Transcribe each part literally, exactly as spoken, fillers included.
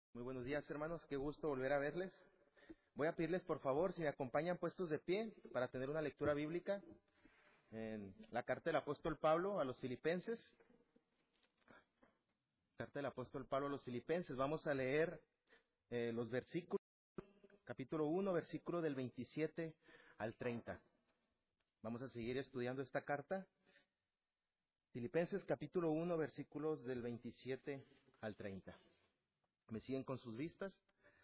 Muy buenos días, hermanos. Qué gusto volver a verles. Voy a pedirles, por favor, si me acompañan puestos de pie para tener una lectura bíblica en la carta del apóstol Pablo a los Filipenses. Carta del apóstol Pablo a los Filipenses. Vamos a leer eh, los versículos, capítulo uno, versículo del veintisiete al treinta. Vamos a seguir estudiando esta carta. Filipenses, capítulo uno, versículos del veintisiete al treinta. ¿Me siguen con sus vistas?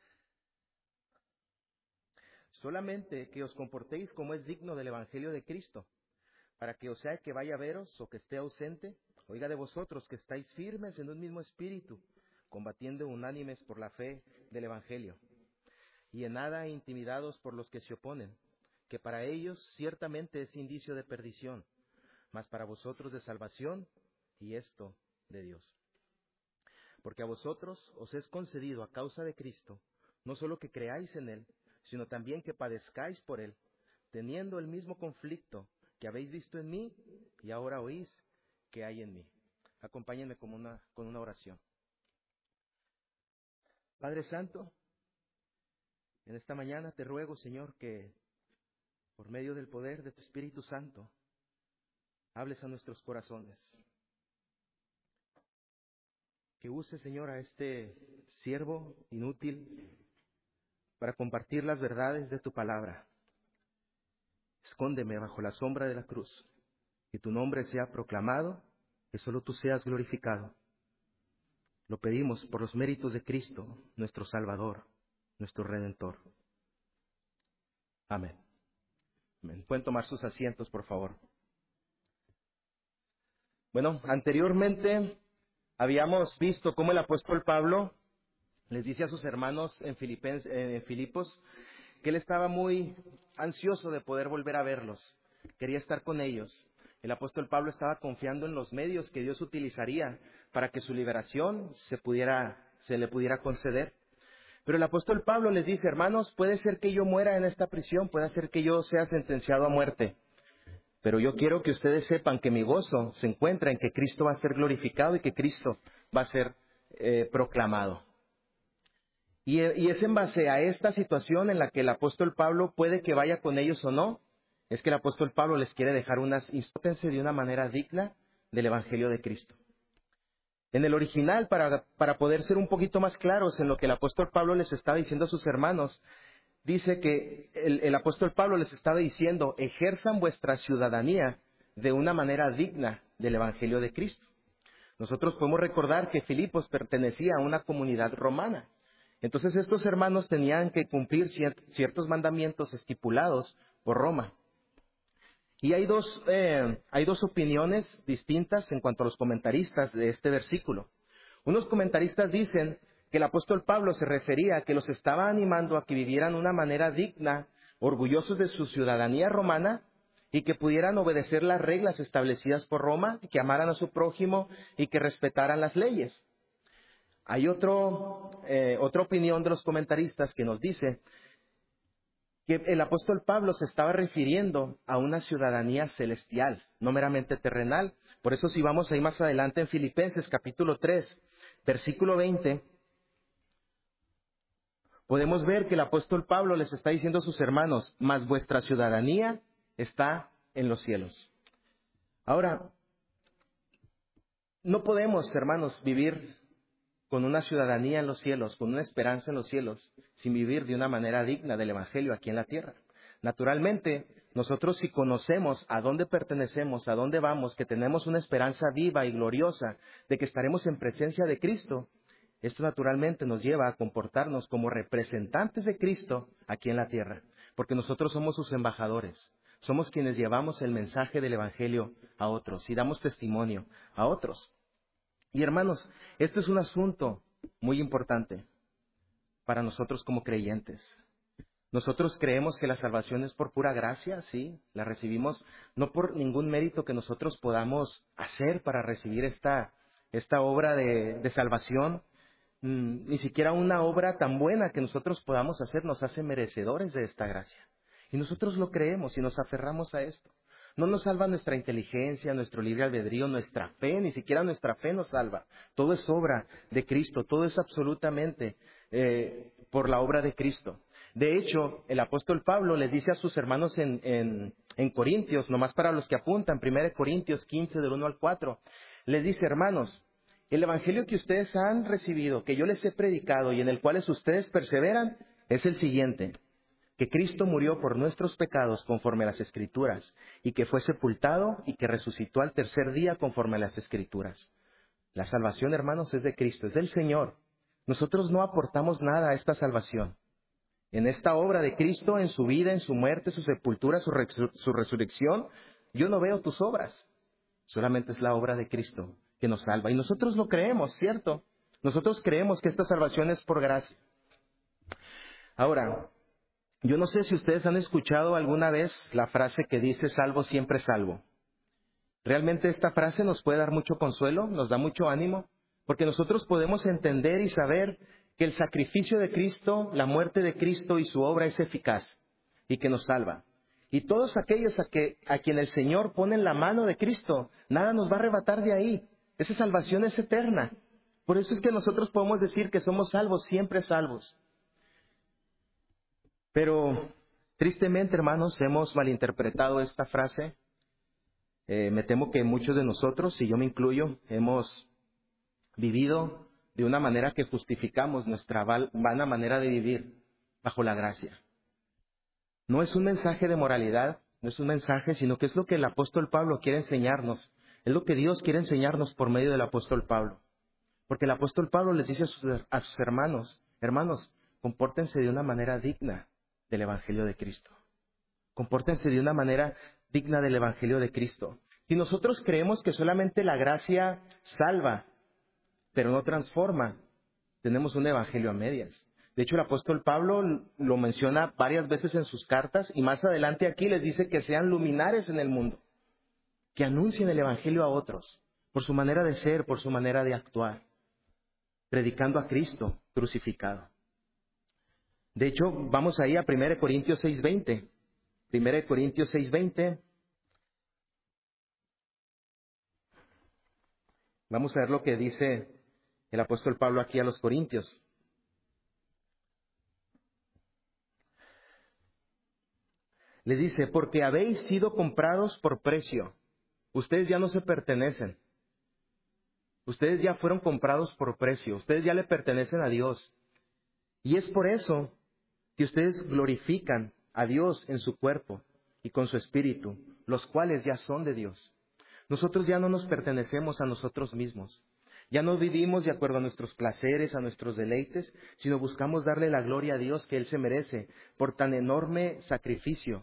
Solamente que os comportéis como es digno del Evangelio de Cristo, para que o sea que vaya a veros o que esté ausente, oiga de vosotros que estáis firmes en un mismo espíritu, combatiendo unánimes por la fe del Evangelio, y en nada intimidados por los que se oponen, que para ellos ciertamente es indicio de perdición, mas para vosotros de salvación, y esto de Dios. Porque a vosotros os es concedido a causa de Cristo, no solo que creáis en Él, sino también que padezcáis por Él, teniendo el mismo conflicto que habéis visto en mí y ahora oís que hay en mí. Acompáñenme con una, con una oración. Padre Santo, en esta mañana te ruego, Señor, que por medio del poder de tu Espíritu Santo, hables a nuestros corazones. Que use, Señor, a este siervo inútil para compartir las verdades de tu palabra. Escóndeme bajo la sombra de la cruz, que tu nombre sea proclamado, que solo tú seas glorificado. Lo pedimos por los méritos de Cristo, nuestro Salvador, nuestro Redentor. Amén. Amén. Pueden tomar sus asientos, por favor. Bueno, anteriormente habíamos visto cómo el apóstol Pablo les dice a sus hermanos en, Filipens, en Filipos que él estaba muy ansioso de poder volver a verlos, quería estar con ellos. El apóstol Pablo estaba confiando en los medios que Dios utilizaría para que su liberación se pudiera, se le pudiera conceder. Pero el apóstol Pablo les dice: hermanos, puede ser que yo muera en esta prisión, puede ser que yo sea sentenciado a muerte, pero yo quiero que ustedes sepan que mi gozo se encuentra en que Cristo va a ser glorificado y que Cristo va a ser eh, proclamado. Y, y es en base a esta situación en la que el apóstol Pablo puede que vaya con ellos o no, es que el apóstol Pablo les quiere dejar unas instrucciones de una manera digna del Evangelio de Cristo. En el original, para, para poder ser un poquito más claros en lo que el apóstol Pablo les estaba diciendo a sus hermanos, dice que el, el apóstol Pablo les estaba diciendo: ejerzan vuestra ciudadanía de una manera digna del Evangelio de Cristo. Nosotros podemos recordar que Filipos pertenecía a una comunidad romana. Entonces estos hermanos tenían que cumplir ciertos mandamientos estipulados por Roma. Y hay dos, eh, hay dos opiniones distintas en cuanto a los comentaristas de este versículo. Unos comentaristas dicen que el apóstol Pablo se refería a que los estaba animando a que vivieran de una manera digna, orgullosos de su ciudadanía romana, y que pudieran obedecer las reglas establecidas por Roma, y que amaran a su prójimo y que respetaran las leyes. Hay otro, eh, otra opinión de los comentaristas que nos dice que el apóstol Pablo se estaba refiriendo a una ciudadanía celestial, no meramente terrenal. Por eso, si vamos ahí más adelante en Filipenses capítulo tres, versículo veinte, podemos ver que el apóstol Pablo les está diciendo a sus hermanos: mas vuestra ciudadanía está en los cielos. Ahora, no podemos, hermanos, vivir con una ciudadanía en los cielos, con una esperanza en los cielos, sin vivir de una manera digna del Evangelio aquí en la tierra. Naturalmente, nosotros si conocemos a dónde pertenecemos, a dónde vamos, que tenemos una esperanza viva y gloriosa de que estaremos en presencia de Cristo, esto naturalmente nos lleva a comportarnos como representantes de Cristo aquí en la tierra, porque nosotros somos sus embajadores, somos quienes llevamos el mensaje del Evangelio a otros y damos testimonio a otros. Y hermanos, esto es un asunto muy importante para nosotros como creyentes. Nosotros creemos que la salvación es por pura gracia, sí, la recibimos no por ningún mérito que nosotros podamos hacer para recibir esta, esta obra de, de salvación. Mm, ni siquiera una obra tan buena que nosotros podamos hacer nos hace merecedores de esta gracia. Y nosotros lo creemos y nos aferramos a esto. No nos salva nuestra inteligencia, nuestro libre albedrío, nuestra fe, ni siquiera nuestra fe nos salva. Todo es obra de Cristo, todo es absolutamente eh, por la obra de Cristo. De hecho, el apóstol Pablo les dice a sus hermanos en, en, en Corintios, nomás para los que apuntan, primera Corintios quince del uno al cuatro, les dice, hermanos, el evangelio que ustedes han recibido, que yo les he predicado y en el cual ustedes perseveran, es el siguiente: que Cristo murió por nuestros pecados conforme a las Escrituras, y que fue sepultado y que resucitó al tercer día conforme a las Escrituras. La salvación, hermanos, es de Cristo, es del Señor. Nosotros no aportamos nada a esta salvación. En esta obra de Cristo, en su vida, en su muerte, su sepultura, su, resur- su resurrección, yo no veo tus obras. Solamente es la obra de Cristo que nos salva. Y nosotros lo creemos, ¿cierto? Nosotros creemos que esta salvación es por gracia. Ahora, yo no sé si ustedes han escuchado alguna vez la frase que dice salvo siempre salvo. Realmente esta frase nos puede dar mucho consuelo, nos da mucho ánimo, porque nosotros podemos entender y saber que el sacrificio de Cristo, la muerte de Cristo y su obra es eficaz y que nos salva. Y todos aquellos a, que, a quien el Señor pone en la mano de Cristo, nada nos va a arrebatar de ahí. Esa salvación es eterna. Por eso es que nosotros podemos decir que somos salvos, siempre salvos. Pero tristemente, hermanos, hemos malinterpretado esta frase. Eh, me temo que muchos de nosotros, y yo me incluyo, hemos vivido de una manera que justificamos nuestra val- vana manera de vivir bajo la gracia. No es un mensaje de moralidad, no es un mensaje, sino que es lo que el apóstol Pablo quiere enseñarnos. Es lo que Dios quiere enseñarnos por medio del apóstol Pablo. Porque el apóstol Pablo les dice a sus, a sus hermanos, hermanos, compórtense de una manera digna del Evangelio de Cristo. Compórtense de una manera digna del Evangelio de Cristo. Si nosotros creemos que solamente la gracia salva, pero no transforma, tenemos un evangelio a medias. De hecho, el apóstol Pablo lo menciona varias veces en sus cartas y más adelante aquí les dice que sean luminares en el mundo, que anuncien el evangelio a otros, por su manera de ser, por su manera de actuar, predicando a Cristo crucificado. De hecho, vamos ahí a primera Corintios seis veinte. primera Corintios seis veinte. Vamos a ver lo que dice el apóstol Pablo aquí a los Corintios. Les dice, porque habéis sido comprados por precio. Ustedes ya no se pertenecen. Ustedes ya fueron comprados por precio. Ustedes ya le pertenecen a Dios. Y es por eso que ustedes glorifican a Dios en su cuerpo y con su espíritu, los cuales ya son de Dios. Nosotros ya no nos pertenecemos a nosotros mismos. Ya no vivimos de acuerdo a nuestros placeres, a nuestros deleites, sino buscamos darle la gloria a Dios que Él se merece por tan enorme sacrificio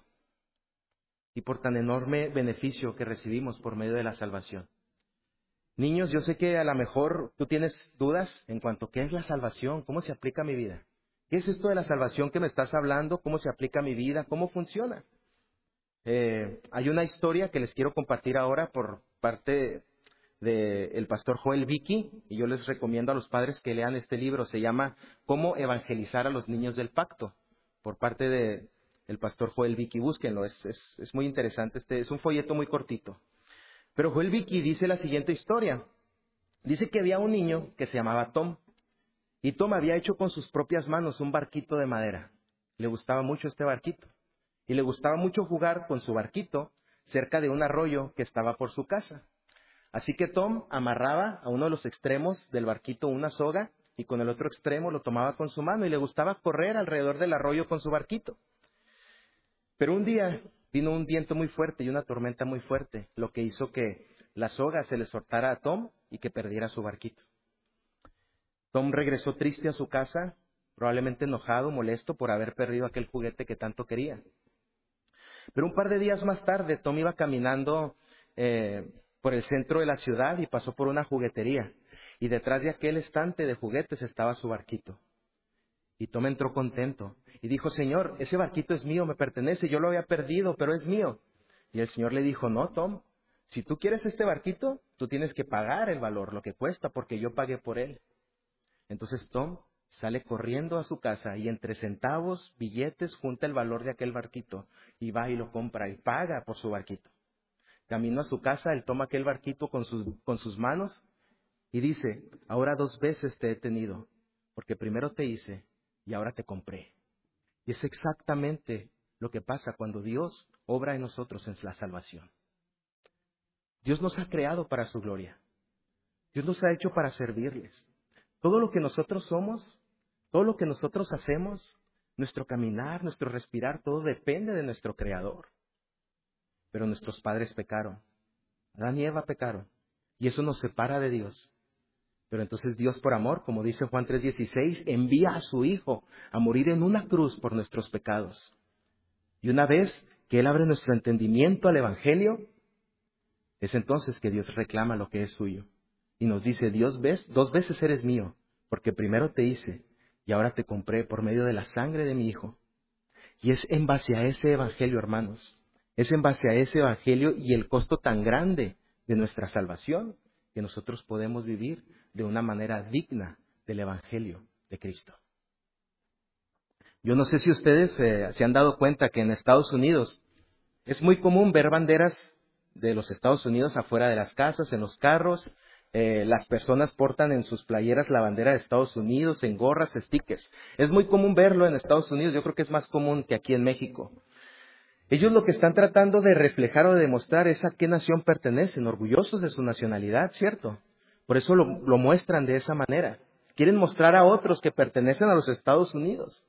y por tan enorme beneficio que recibimos por medio de la salvación. Niños, yo sé que a lo mejor tú tienes dudas en cuanto a qué es la salvación, cómo se aplica a mi vida. ¿Qué es esto de la salvación que me estás hablando? ¿Cómo se aplica a mi vida? ¿Cómo funciona? Eh, hay una historia que les quiero compartir ahora por parte del pastor Joel Vicky, y yo les recomiendo a los padres que lean este libro. Se llama ¿Cómo evangelizar a los niños del pacto? Por parte de el pastor Joel Vicky, búsquenlo, es, es, es muy interesante, este es un folleto muy cortito. Pero Joel Vicky dice la siguiente historia. Dice que había un niño que se llamaba Tom, y Tom había hecho con sus propias manos un barquito de madera. Le gustaba mucho este barquito, y le gustaba mucho jugar con su barquito cerca de un arroyo que estaba por su casa. Así que Tom amarraba a uno de los extremos del barquito una soga, y con el otro extremo lo tomaba con su mano, y le gustaba correr alrededor del arroyo con su barquito. Pero un día vino un viento muy fuerte y una tormenta muy fuerte, lo que hizo que la soga se le soltara a Tom y que perdiera su barquito. Tom regresó triste a su casa, probablemente enojado, molesto por haber perdido aquel juguete que tanto quería. Pero un par de días más tarde, Tom iba caminando eh, por el centro de la ciudad y pasó por una juguetería. Y detrás de aquel estante de juguetes estaba su barquito. Y Tom entró contento y dijo, Señor, ese barquito es mío, me pertenece, yo lo había perdido, pero es mío. Y el Señor le dijo, no, Tom, si tú quieres este barquito, tú tienes que pagar el valor, lo que cuesta, porque yo pagué por él. Entonces Tom sale corriendo a su casa y entre centavos, billetes, junta el valor de aquel barquito y va y lo compra y paga por su barquito. camino a su casa, él toma aquel barquito con sus, con sus manos y dice, ahora dos veces te he tenido, porque primero te hice y ahora te compré. Y es exactamente lo que pasa cuando Dios obra en nosotros en la salvación. Dios nos ha creado para su gloria. Dios nos ha hecho para servirles. Todo lo que nosotros somos, todo lo que nosotros hacemos, nuestro caminar, nuestro respirar, todo depende de nuestro Creador. Pero nuestros padres pecaron. Adán y Eva pecaron. Y eso nos separa de Dios. Pero entonces Dios, por amor, como dice Juan tres dieciséis, envía a su Hijo a morir en una cruz por nuestros pecados. Y una vez que Él abre nuestro entendimiento al Evangelio, es entonces que Dios reclama lo que es suyo. Y nos dice, Dios, ves, dos veces eres mío, porque primero te hice y ahora te compré por medio de la sangre de mi Hijo. Y es en base a ese Evangelio, hermanos, es en base a ese Evangelio y el costo tan grande de nuestra salvación que nosotros podemos vivir de una manera digna del Evangelio de Cristo. Yo no sé si ustedes eh, se han dado cuenta que en Estados Unidos es muy común ver banderas de los Estados Unidos afuera de las casas, en los carros. Eh, las personas portan en sus playeras la bandera de Estados Unidos, en gorras, stickers. Es muy común verlo en Estados Unidos, yo creo que es más común que aquí en México. Ellos lo que están tratando de reflejar o de demostrar es a qué nación pertenecen, orgullosos de su nacionalidad, ¿cierto? Por eso lo, lo muestran de esa manera. Quieren mostrar a otros que pertenecen a los Estados Unidos.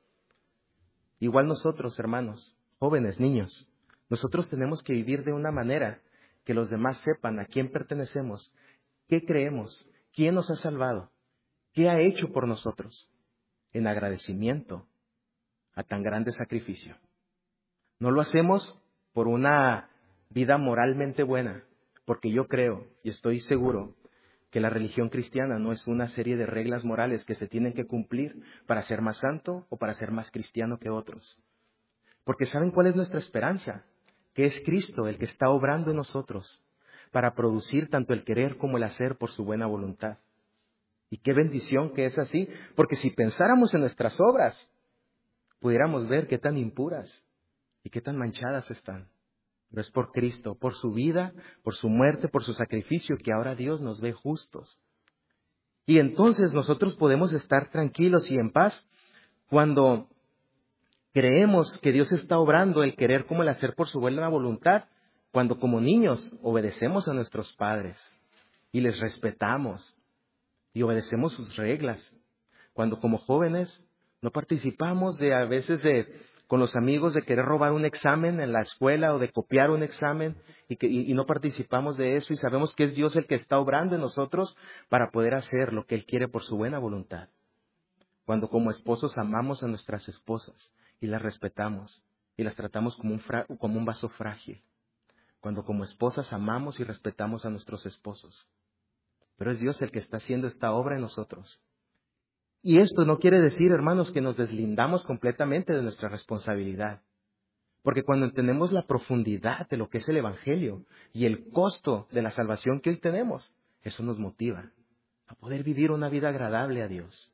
Igual nosotros, hermanos, jóvenes, niños, nosotros tenemos que vivir de una manera que los demás sepan a quién pertenecemos, qué creemos, quién nos ha salvado, qué ha hecho por nosotros, en agradecimiento a tan grande sacrificio. No lo hacemos por una vida moralmente buena, porque yo creo y estoy seguro que la religión cristiana no es una serie de reglas morales que se tienen que cumplir para ser más santo o para ser más cristiano que otros. Porque ¿saben cuál es nuestra esperanza? Que es Cristo el que está obrando en nosotros para producir tanto el querer como el hacer por su buena voluntad. Y qué bendición que es así, porque si pensáramos en nuestras obras, pudiéramos ver qué tan impuras y qué tan manchadas están. Pero es por Cristo, por su vida, por su muerte, por su sacrificio, que ahora Dios nos ve justos. Y entonces nosotros podemos estar tranquilos y en paz cuando creemos que Dios está obrando el querer como el hacer por su buena voluntad, cuando como niños obedecemos a nuestros padres y les respetamos y obedecemos sus reglas. Cuando como jóvenes no participamos de a veces de con los amigos de querer robar un examen en la escuela o de copiar un examen y, que, y, y no participamos de eso y sabemos que es Dios el que está obrando en nosotros para poder hacer lo que Él quiere por su buena voluntad. Cuando como esposos amamos a nuestras esposas y las respetamos y las tratamos como un, fra, como un vaso frágil. Cuando como esposas amamos y respetamos a nuestros esposos. Pero es Dios el que está haciendo esta obra en nosotros. Y esto no quiere decir, hermanos, que nos deslindamos completamente de nuestra responsabilidad. Porque cuando entendemos la profundidad de lo que es el Evangelio y el costo de la salvación que hoy tenemos, eso nos motiva a poder vivir una vida agradable a Dios.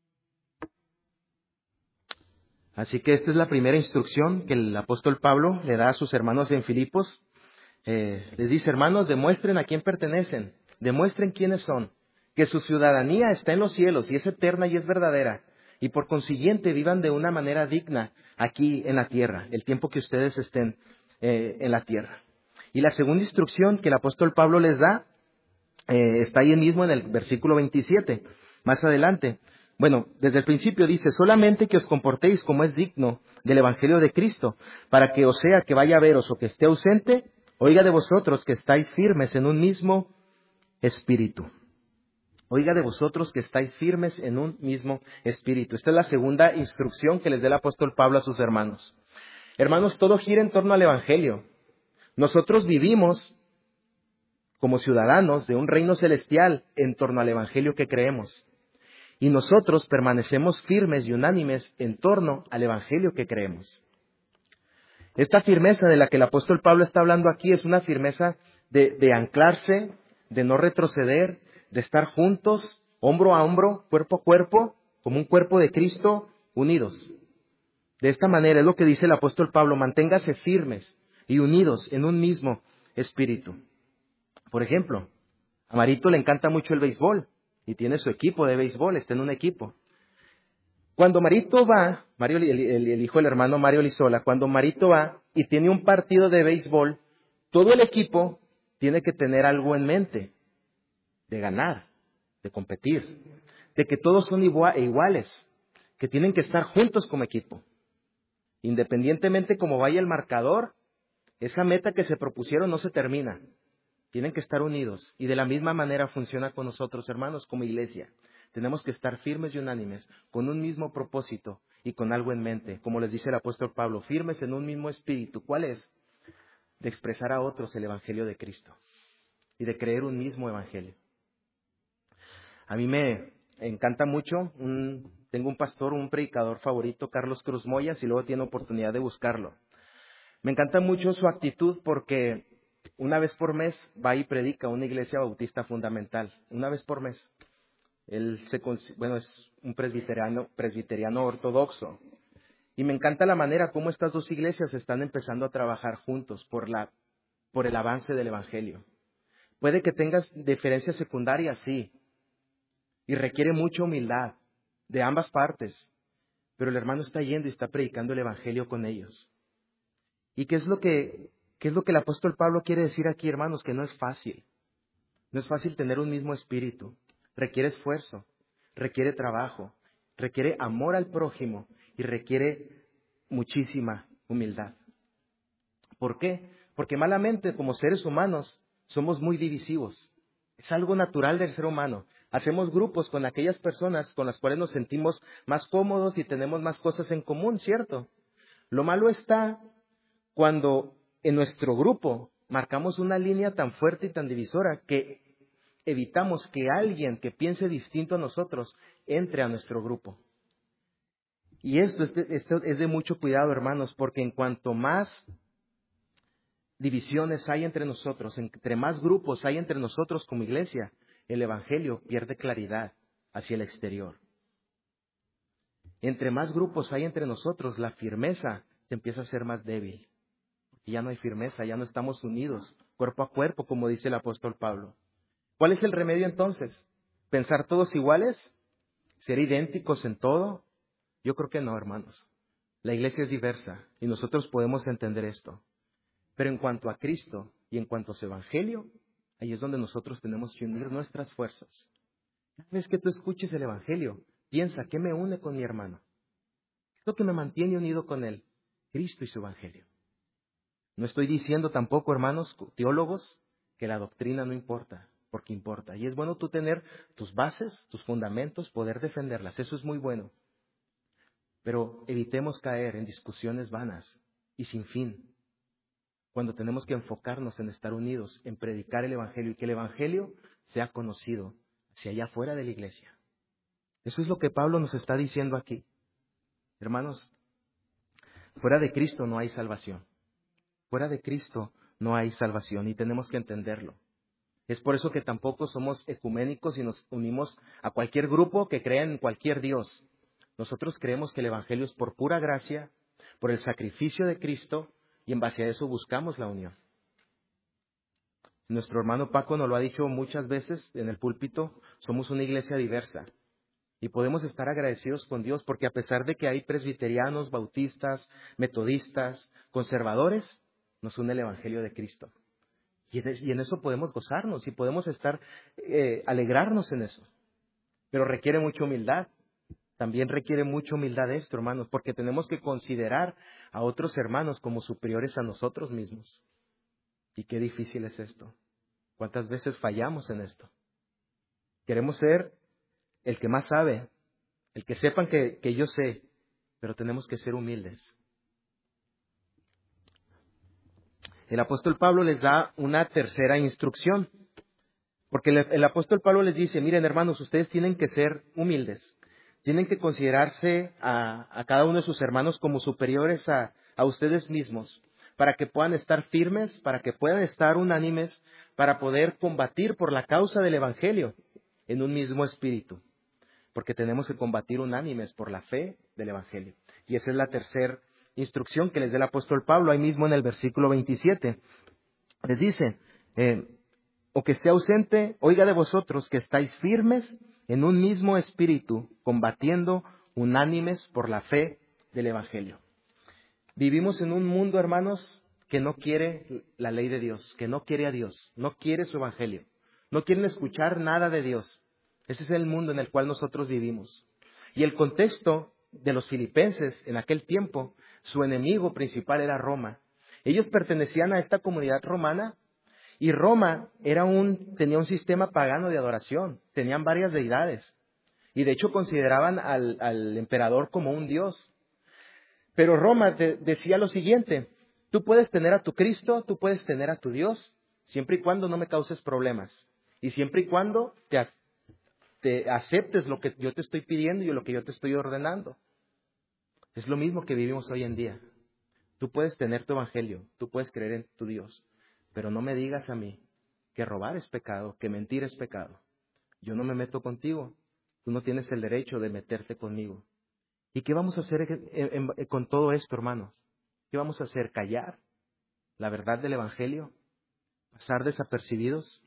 Así que esta es la primera instrucción que el apóstol Pablo le da a sus hermanos en Filipos. Eh, les dice, hermanos, demuestren a quién pertenecen, demuestren quiénes son, que su ciudadanía está en los cielos y es eterna y es verdadera, y por consiguiente vivan de una manera digna aquí en la tierra, el tiempo que ustedes estén eh, en la tierra. Y la segunda instrucción que el apóstol Pablo les da eh, está ahí mismo en el versículo veintisiete, más adelante. Bueno, desde el principio dice, solamente que os comportéis como es digno del Evangelio de Cristo, para que o sea que vaya a veros o que esté ausente, oiga de vosotros que estáis firmes en un mismo espíritu. Oiga de vosotros que estáis firmes en un mismo espíritu. Esta es la segunda instrucción que les da el apóstol Pablo a sus hermanos. Hermanos, todo gira en torno al Evangelio. Nosotros vivimos como ciudadanos de un reino celestial en torno al Evangelio que creemos. Y nosotros permanecemos firmes y unánimes en torno al Evangelio que creemos. Esta firmeza de la que el apóstol Pablo está hablando aquí es una firmeza de, de anclarse, de no retroceder, de estar juntos, hombro a hombro, cuerpo a cuerpo, como un cuerpo de Cristo, unidos. De esta manera es lo que dice el apóstol Pablo, manténgase firmes y unidos en un mismo espíritu. Por ejemplo, a Marito le encanta mucho el béisbol y tiene su equipo de béisbol, está en un equipo. Cuando Marito va, Mario, el, el, el hijo del hermano Mario Lizola, cuando Marito va y tiene un partido de béisbol, todo el equipo tiene que tener algo en mente, de ganar, de competir, de que todos son igual, iguales, que tienen que estar juntos como equipo. Independientemente cómo vaya el marcador, esa meta que se propusieron no se termina. Tienen que estar unidos. Y de la misma manera funciona con nosotros, hermanos, como iglesia. Tenemos que estar firmes y unánimes, con un mismo propósito y con algo en mente. Como les dice el apóstol Pablo, firmes en un mismo espíritu. ¿Cuál es? De expresar a otros el evangelio de Cristo y de creer un mismo evangelio. A mí me encanta mucho, un, tengo un pastor, un predicador favorito, Carlos Cruz Moya, si luego tiene oportunidad de buscarlo. Me encanta mucho su actitud porque una vez por mes va y predica a una iglesia bautista fundamental, una vez por mes. Él se, bueno, es un presbiteriano, presbiteriano ortodoxo. Y me encanta la manera como estas dos iglesias están empezando a trabajar juntos por, la, por el avance del evangelio. Puede que tengas diferencias secundarias, sí, y requiere mucha humildad de ambas partes, pero el hermano está yendo y está predicando el evangelio con ellos. ¿Y qué es lo que, qué es lo que el apóstol Pablo quiere decir aquí, hermanos? Que no es fácil. No es fácil tener un mismo espíritu. Requiere esfuerzo, requiere trabajo, requiere amor al prójimo y requiere muchísima humildad. ¿Por qué? Porque malamente, como seres humanos, somos muy divisivos. Es algo natural del ser humano. Hacemos grupos con aquellas personas con las cuales nos sentimos más cómodos y tenemos más cosas en común, ¿cierto? Lo malo está cuando en nuestro grupo marcamos una línea tan fuerte y tan divisora que evitamos que alguien que piense distinto a nosotros entre a nuestro grupo. Y esto, esto es de mucho cuidado, hermanos, porque en cuanto más divisiones hay entre nosotros, entre más grupos hay entre nosotros como iglesia, el evangelio pierde claridad hacia el exterior. Entre más grupos hay entre nosotros, la firmeza se empieza a ser más débil. Y ya no hay firmeza, ya no estamos unidos, cuerpo a cuerpo, como dice el apóstol Pablo. ¿Cuál es el remedio entonces? ¿Pensar todos iguales? ¿Ser idénticos en todo? Yo creo que no, hermanos. La iglesia es diversa y nosotros podemos entender esto. Pero en cuanto a Cristo y en cuanto a su evangelio, ahí es donde nosotros tenemos que unir nuestras fuerzas. Cada vez que tú escuches el evangelio, piensa, ¿qué me une con mi hermano? ¿Qué es lo que me mantiene unido con él? Cristo y su evangelio. No estoy diciendo tampoco, hermanos, teólogos, que la doctrina no importa, porque importa. Y es bueno tú tener tus bases, tus fundamentos, poder defenderlas. Eso es muy bueno. Pero evitemos caer en discusiones vanas y sin fin, cuando tenemos que enfocarnos en estar unidos, en predicar el evangelio y que el evangelio sea conocido hacia allá fuera de la iglesia. Eso es lo que Pablo nos está diciendo aquí. Hermanos, fuera de Cristo no hay salvación. Fuera de Cristo no hay salvación y tenemos que entenderlo. Es por eso que tampoco somos ecuménicos y nos unimos a cualquier grupo que crea en cualquier Dios. Nosotros creemos que el evangelio es por pura gracia, por el sacrificio de Cristo, y en base a eso buscamos la unión. Nuestro hermano Paco nos lo ha dicho muchas veces en el púlpito, somos una iglesia diversa. Y podemos estar agradecidos con Dios porque a pesar de que hay presbiterianos, bautistas, metodistas, conservadores, nos une el evangelio de Cristo. Y en eso podemos gozarnos y podemos estar, eh, alegrarnos en eso. Pero requiere mucha humildad. También requiere mucha humildad esto, hermanos, porque tenemos que considerar a otros hermanos como superiores a nosotros mismos. Y qué difícil es esto. ¿Cuántas veces fallamos en esto? Queremos ser el que más sabe, el que sepan que, que yo sé, pero tenemos que ser humildes. El apóstol Pablo les da una tercera instrucción, porque el, el apóstol Pablo les dice, miren hermanos, ustedes tienen que ser humildes. Tienen que considerarse a, a cada uno de sus hermanos como superiores a, a ustedes mismos, para que puedan estar firmes, para que puedan estar unánimes, para poder combatir por la causa del evangelio en un mismo espíritu. Porque tenemos que combatir unánimes por la fe del evangelio. Y esa es la tercera instrucción que les da el apóstol Pablo ahí mismo en el versículo veintisiete. Les dice, eh, o que esté ausente, oiga de vosotros que estáis firmes en un mismo espíritu, combatiendo unánimes por la fe del Evangelio. Vivimos en un mundo, hermanos, que no quiere la ley de Dios, que no quiere a Dios, no quiere su Evangelio, no quieren escuchar nada de Dios. Ese es el mundo en el cual nosotros vivimos. Y el contexto de los filipenses en aquel tiempo, su enemigo principal era Roma. Ellos pertenecían a esta comunidad romana y Roma era un, tenía un sistema pagano de adoración, tenían varias deidades y de hecho consideraban al, al emperador como un dios. Pero Roma te, decía lo siguiente, tú puedes tener a tu Cristo, tú puedes tener a tu Dios, siempre y cuando no me causes problemas y siempre y cuando te, te aceptes lo que yo te estoy pidiendo y lo que yo te estoy ordenando. Es lo mismo que vivimos hoy en día. Tú puedes tener tu evangelio, tú puedes creer en tu Dios, pero no me digas a mí que robar es pecado, que mentir es pecado. Yo no me meto contigo, tú no tienes el derecho de meterte conmigo. ¿Y qué vamos a hacer en, en, en, con todo esto, hermanos? ¿Qué vamos a hacer? ¿Callar la verdad del evangelio? ¿Pasar desapercibidos?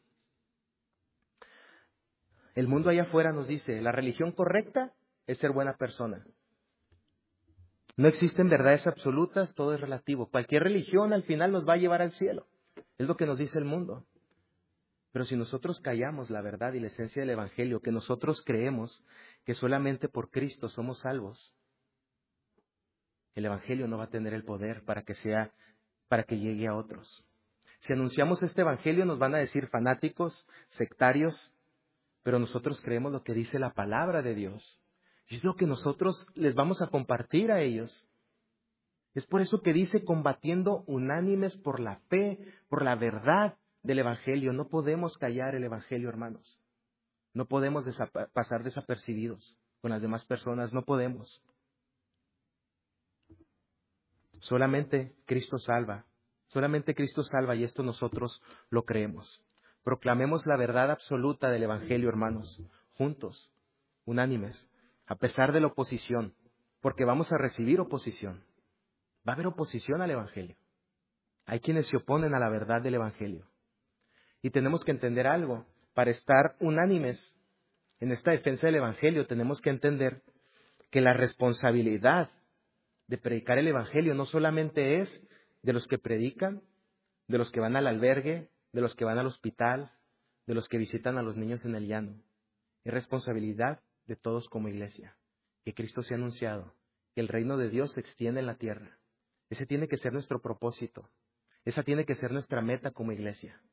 El mundo allá afuera nos dice, la religión correcta es ser buena persona. No existen verdades absolutas, todo es relativo. Cualquier religión al final nos va a llevar al cielo. Es lo que nos dice el mundo. Pero si nosotros callamos la verdad y la esencia del Evangelio, que nosotros creemos que solamente por Cristo somos salvos, el Evangelio no va a tener el poder para que sea, para que llegue a otros. Si anunciamos este Evangelio nos van a decir fanáticos, sectarios, pero nosotros creemos lo que dice la palabra de Dios. Y es lo que nosotros les vamos a compartir a ellos. Es por eso que dice combatiendo unánimes por la fe, por la verdad del Evangelio. No podemos callar el Evangelio, hermanos. No podemos desap- pasar desapercibidos con las demás personas. No podemos. Solamente Cristo salva. Solamente Cristo salva y esto nosotros lo creemos. Proclamemos la verdad absoluta del Evangelio, hermanos, juntos, unánimes, a pesar de la oposición, porque vamos a recibir oposición. Va a haber oposición al Evangelio. Hay quienes se oponen a la verdad del Evangelio. Y tenemos que entender algo. Para estar unánimes en esta defensa del Evangelio, tenemos que entender que la responsabilidad de predicar el Evangelio no solamente es de los que predican, de los que van al albergue, de los que van al hospital, de los que visitan a los niños en el llano. Es responsabilidad de todos como iglesia. Que Cristo sea anunciado, que el reino de Dios se extiende en la tierra. Ese tiene que ser nuestro propósito. Esa tiene que ser nuestra meta como iglesia.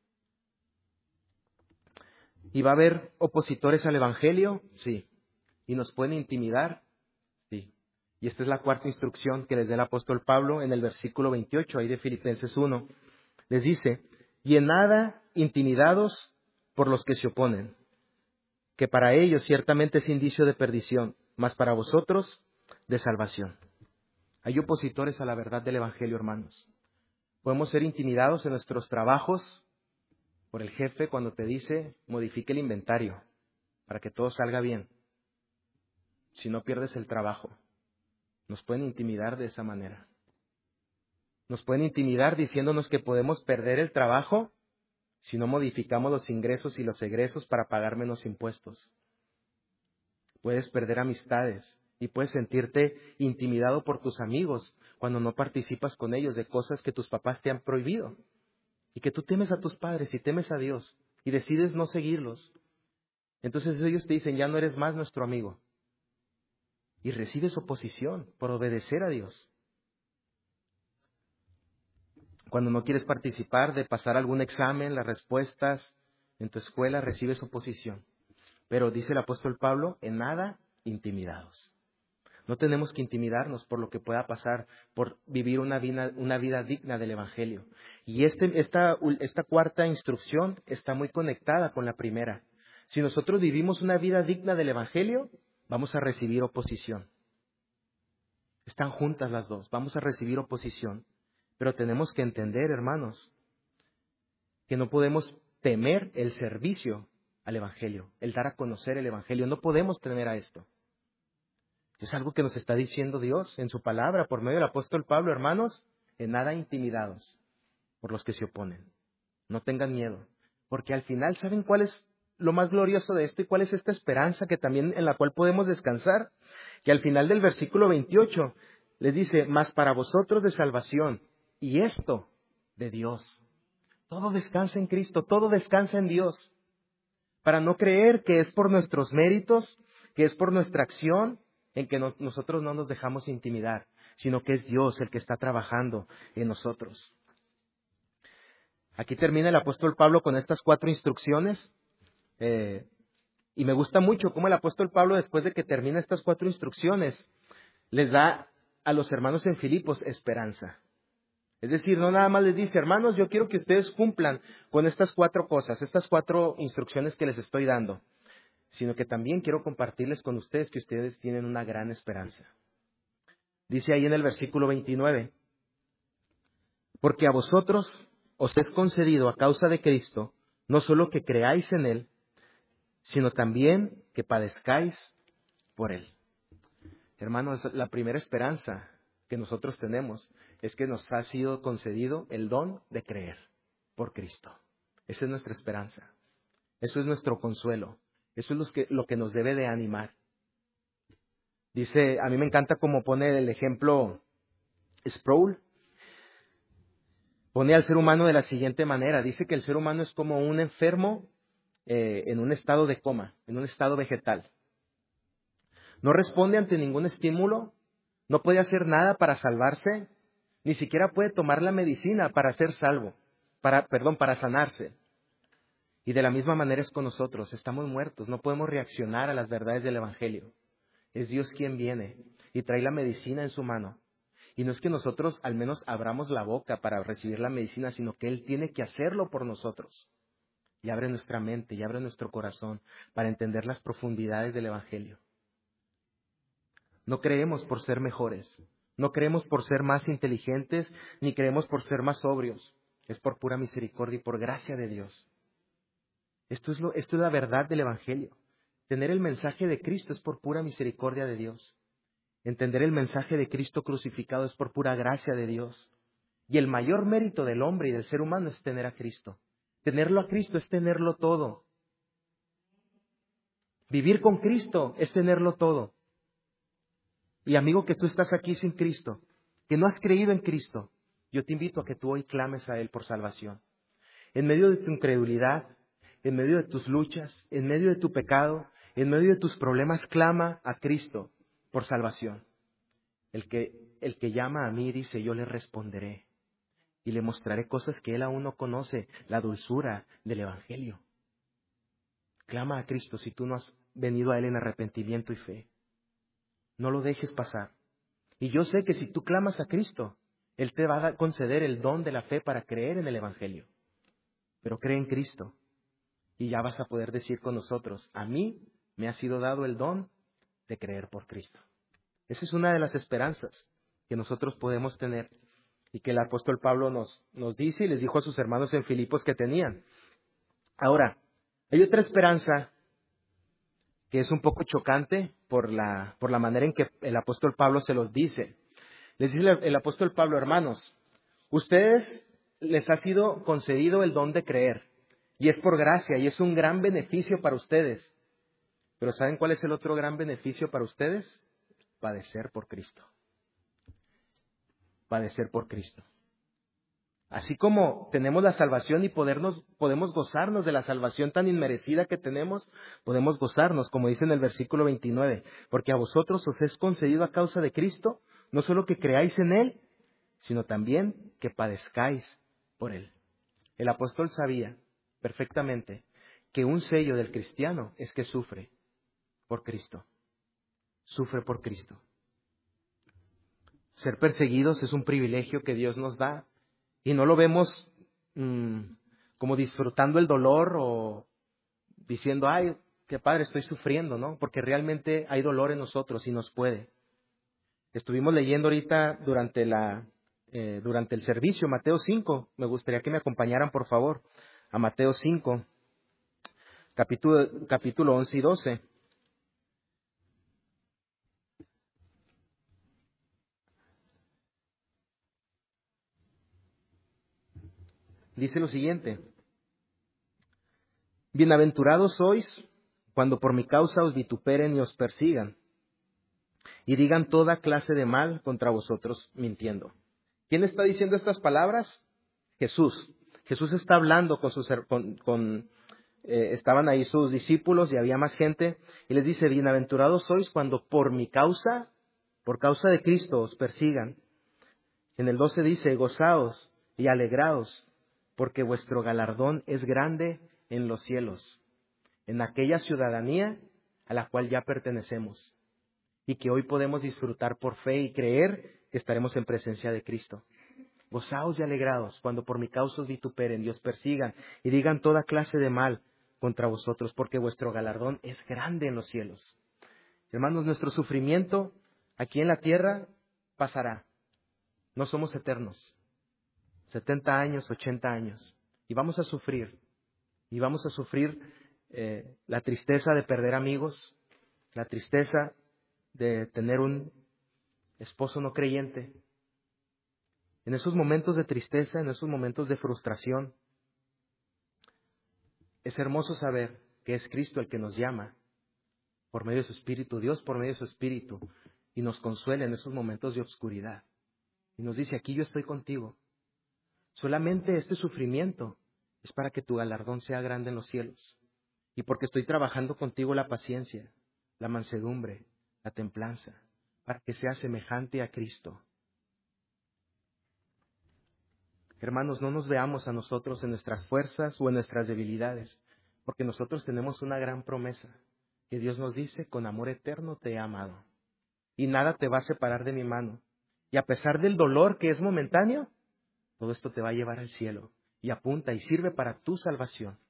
¿Y va a haber opositores al Evangelio? Sí. ¿Y nos pueden intimidar? Sí. Y esta es la cuarta instrucción que les da el apóstol Pablo en el versículo veintiocho, ahí de Filipenses uno. Les dice, y en nada intimidados por los que se oponen, que para ellos ciertamente es indicio de perdición, mas para vosotros de salvación. Hay opositores a la verdad del Evangelio, hermanos. Podemos ser intimidados en nuestros trabajos por el jefe cuando te dice, modifique el inventario para que todo salga bien. Si no pierdes el trabajo. Nos pueden intimidar de esa manera. Nos pueden intimidar diciéndonos que podemos perder el trabajo si no modificamos los ingresos y los egresos para pagar menos impuestos. Puedes perder amistades y puedes sentirte intimidado por tus amigos cuando no participas con ellos de cosas que tus papás te han prohibido. Y que tú temes a tus padres y temes a Dios y decides no seguirlos. Entonces ellos te dicen, ya no eres más nuestro amigo. Y recibes oposición por obedecer a Dios. Cuando no quieres participar de pasar algún examen, las respuestas en tu escuela, recibes oposición. Pero dice el apóstol Pablo, en nada intimidados. No tenemos que intimidarnos por lo que pueda pasar, por vivir una vida, una vida digna del Evangelio. Y este, esta, esta cuarta instrucción está muy conectada con la primera. Si nosotros vivimos una vida digna del Evangelio, vamos a recibir oposición. Están juntas las dos, vamos a recibir oposición. Pero tenemos que entender, hermanos, que no podemos temer el servicio al Evangelio, el dar a conocer el Evangelio. No podemos temer a esto. Es algo que nos está diciendo Dios en su palabra por medio del apóstol Pablo, hermanos, en nada intimidados por los que se oponen. no tengan miedo. Porque al final, ¿saben cuál es lo más glorioso de esto y cuál es esta esperanza que también en la cual podemos descansar? Que al final del versículo veintiocho les dice, mas para vosotros de salvación, y esto de Dios. Todo descansa en Cristo, todo descansa en Dios. Para no creer que es por nuestros méritos, que es por nuestra acción, en que no, nosotros no nos dejamos intimidar, sino que es Dios el que está trabajando en nosotros. Aquí termina el apóstol Pablo con estas cuatro instrucciones. Eh, y me gusta mucho cómo el apóstol Pablo, después de que termina estas cuatro instrucciones, les da a los hermanos en Filipos esperanza. Es decir, no nada más les dice, hermanos, yo quiero que ustedes cumplan con estas cuatro cosas, estas cuatro instrucciones que les estoy dando, sino que también quiero compartirles con ustedes que ustedes tienen una gran esperanza. Dice ahí en el versículo veintinueve, porque a vosotros os es concedido a causa de Cristo, no solo que creáis en Él, sino también que padezcáis por Él. Hermanos, la primera esperanza que nosotros tenemos es que nos ha sido concedido el don de creer por Cristo. Esa es nuestra esperanza. Eso es nuestro consuelo. Eso es lo que, lo que nos debe de animar. Dice, a mí me encanta cómo pone el ejemplo Sproul. Pone al ser humano de la siguiente manera. Dice que el ser humano es como un enfermo eh, en un estado de coma, en un estado vegetal. No responde ante ningún estímulo, no puede hacer nada para salvarse, ni siquiera puede tomar la medicina para ser salvo, para, perdón, para sanarse. Y de la misma manera es con nosotros, estamos muertos, no podemos reaccionar a las verdades del Evangelio. Es Dios quien viene y trae la medicina en su mano. Y no es que nosotros al menos abramos la boca para recibir la medicina, sino que Él tiene que hacerlo por nosotros. Y abre nuestra mente y abre nuestro corazón para entender las profundidades del Evangelio. No creemos por ser mejores, no creemos por ser más inteligentes, ni creemos por ser más sobrios. Es por pura misericordia y por gracia de Dios. Esto es, lo, esto es la verdad del Evangelio. Tener el mensaje de Cristo es por pura misericordia de Dios. Entender el mensaje de Cristo crucificado es por pura gracia de Dios. Y el mayor mérito del hombre y del ser humano es tener a Cristo. Tenerlo a Cristo es tenerlo todo. Vivir con Cristo es tenerlo todo. Y amigo, que tú estás aquí sin Cristo, que no has creído en Cristo, yo te invito a que tú hoy clames a Él por salvación. En medio de tu incredulidad, en medio de tus luchas, en medio de tu pecado, en medio de tus problemas, clama a Cristo por salvación. El que, el que llama a mí dice, yo le responderé y le mostraré cosas que él aún no conoce, la dulzura del Evangelio. Clama a Cristo si tú no has venido a Él en arrepentimiento y fe. No lo dejes pasar. Y yo sé que si tú clamas a Cristo, Él te va a conceder el don de la fe para creer en el Evangelio. Pero cree en Cristo y ya vas a poder decir con nosotros, a mí me ha sido dado el don de creer por Cristo. Esa es una de las esperanzas que nosotros podemos tener y que el apóstol Pablo nos, nos dice y les dijo a sus hermanos en Filipos que tenían. Ahora, hay otra esperanza que es un poco chocante por la, por la manera en que el apóstol Pablo se los dice. Les dice el, el apóstol Pablo, hermanos, ustedes les ha sido concedido el don de creer y es por gracia y es un gran beneficio para ustedes. Pero ¿saben cuál es el otro gran beneficio para ustedes? Padecer por Cristo. Padecer por Cristo. Así como tenemos la salvación y podernos, podemos gozarnos de la salvación tan inmerecida que tenemos, podemos gozarnos, como dice en el versículo veintinueve, porque a vosotros os es concedido a causa de Cristo, no solo que creáis en Él, sino también que padezcáis por Él. El apóstol sabía perfectamente que un sello del cristiano es que sufre por Cristo. Sufre por Cristo. Ser perseguidos es un privilegio que Dios nos da. Y no lo vemos mmm, como disfrutando el dolor o diciendo, ay, qué padre, estoy sufriendo, ¿no? Porque realmente hay dolor en nosotros y nos puede. Estuvimos leyendo ahorita durante, la, eh, durante el servicio, Mateo cinco. Me gustaría que me acompañaran, por favor, a Mateo cinco, capítulo, capítulo once y doce. Dice lo siguiente. Bienaventurados sois cuando por mi causa os vituperen y os persigan, y digan toda clase de mal contra vosotros mintiendo. ¿Quién está diciendo estas palabras? Jesús. Jesús está hablando con sus... Con, con, eh, estaban ahí sus discípulos y había más gente, y les dice, bienaventurados sois cuando por mi causa, por causa de Cristo, os persigan. En el doce dice, gozaos y alegraos, porque vuestro galardón es grande en los cielos, en aquella ciudadanía a la cual ya pertenecemos, y que hoy podemos disfrutar por fe y creer que estaremos en presencia de Cristo. Gozaos y alegraos cuando por mi causa os vituperen y os persigan y digan toda clase de mal contra vosotros, porque vuestro galardón es grande en los cielos. Hermanos, nuestro sufrimiento aquí en la tierra pasará. No somos eternos. setenta años, ochenta años. Y vamos a sufrir. Y vamos a sufrir eh, la tristeza de perder amigos, la tristeza de tener un esposo no creyente. En esos momentos de tristeza, en esos momentos de frustración, es hermoso saber que es Cristo el que nos llama por medio de su Espíritu, Dios por medio de su Espíritu, y nos consuela en esos momentos de obscuridad. Y nos dice, aquí yo estoy contigo. Solamente este sufrimiento es para que tu galardón sea grande en los cielos. Y porque estoy trabajando contigo la paciencia, la mansedumbre, la templanza, para que seas semejante a Cristo. Hermanos, no nos veamos a nosotros en nuestras fuerzas o en nuestras debilidades, porque nosotros tenemos una gran promesa, que Dios nos dice, con amor eterno te he amado, y nada te va a separar de mi mano. Y a pesar del dolor que es momentáneo, todo esto te va a llevar al cielo, y apunta y sirve para tu salvación.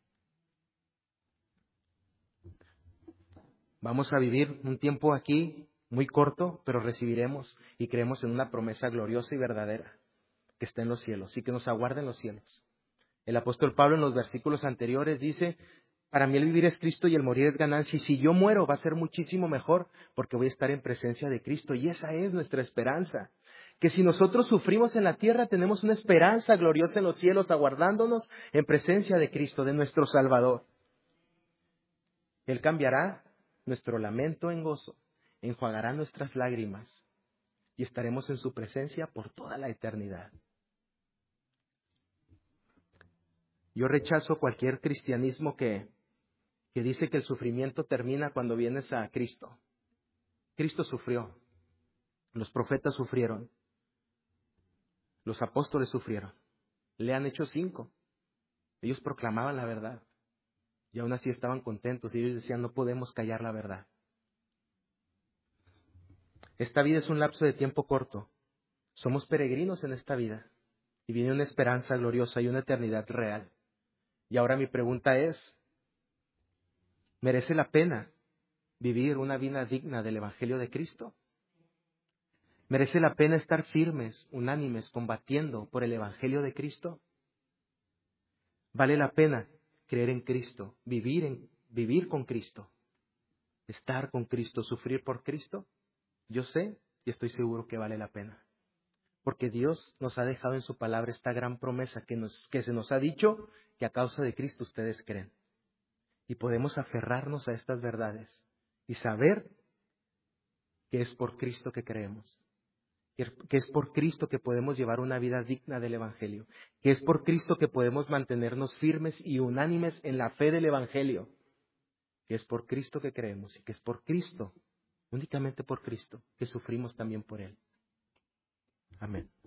Vamos a vivir un tiempo aquí muy corto, pero recibiremos y creemos en una promesa gloriosa y verdadera que está en los cielos y que nos aguarda en los cielos. El apóstol Pablo en los versículos anteriores dice, para mí el vivir es Cristo y el morir es ganancia, y si yo muero va a ser muchísimo mejor porque voy a estar en presencia de Cristo, y esa es nuestra esperanza. Que si nosotros sufrimos en la tierra, tenemos una esperanza gloriosa en los cielos aguardándonos en presencia de Cristo, de nuestro Salvador. Él cambiará nuestro lamento en gozo, enjuagará nuestras lágrimas y estaremos en su presencia por toda la eternidad. Yo rechazo cualquier cristianismo que, que dice que el sufrimiento termina cuando vienes a Cristo. Cristo sufrió, los profetas sufrieron, los apóstoles sufrieron. Lean Hechos cinco. Ellos proclamaban la verdad y aún así estaban contentos y ellos decían, no podemos callar la verdad. Esta vida es un lapso de tiempo corto. Somos peregrinos en esta vida y viene una esperanza gloriosa y una eternidad real. Y ahora mi pregunta es, ¿merece la pena vivir una vida digna del Evangelio de Cristo? ¿Merece la pena estar firmes, unánimes, combatiendo por el Evangelio de Cristo? ¿Vale la pena creer en Cristo, vivir, en, vivir con Cristo, estar con Cristo, sufrir por Cristo? Yo sé y estoy seguro que vale la pena. Porque Dios nos ha dejado en su palabra esta gran promesa que, nos, que se nos ha dicho que a causa de Cristo ustedes creen. Y podemos aferrarnos a estas verdades y saber que es por Cristo que creemos. Que es por Cristo que podemos llevar una vida digna del Evangelio. Que es por Cristo que podemos mantenernos firmes y unánimes en la fe del Evangelio. Que es por Cristo que creemos y que es por Cristo, únicamente por Cristo, que sufrimos también por Él. Amén.